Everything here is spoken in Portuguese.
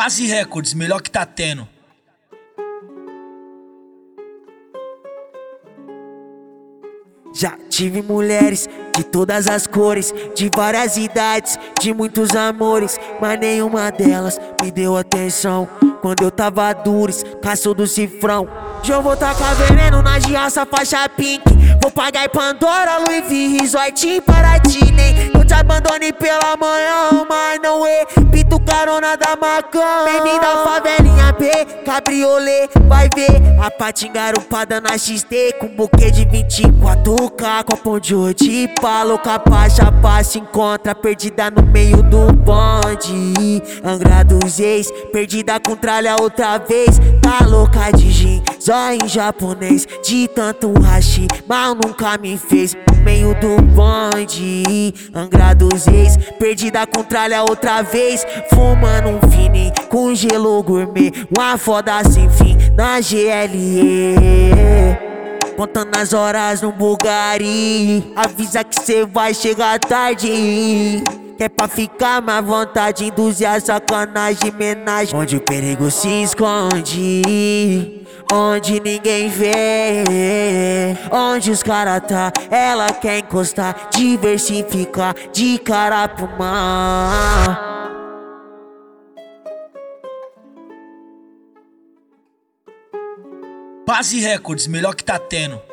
Base Records, melhor que tá tendo. Já tive mulheres de todas as cores, de várias idades, de muitos amores, mas nenhuma delas me deu atenção quando eu tava dures, caço do cifrão. Já vou tacar veneno na girraça, faixa pink. Vou pagar em Pandora, Louis V, Resort para ti. Nem eu te abandone pela manhã, mas não repito carona da Macão. Bem-vindo à favelinha B, cabriolê, vai ver a patinga garupada na XT, com buquê de 24K, copão de odipa, louca pra chapar, se encontra perdida no meio do bonde. Angra dos ex, perdida com tralha outra vez, tá louca de gin, zóio em japonês, de tanto hashi, mal nunca me fez. No meio do bonde, Angra dos ex, perdida com tralha outra vez, fumando um fini com gelo gourmet, uma foda sem fim na GLE. Contando as horas no Bulgari, avisa que cê vai chegar tarde. Que é pra ficar mais vontade, induzir a sacanagem, menagem, onde o perigo se esconde, onde ninguém vê, onde os cara tá, ela quer encostar, diversificar de cara pro mar. Base Records, melhor que tá tendo.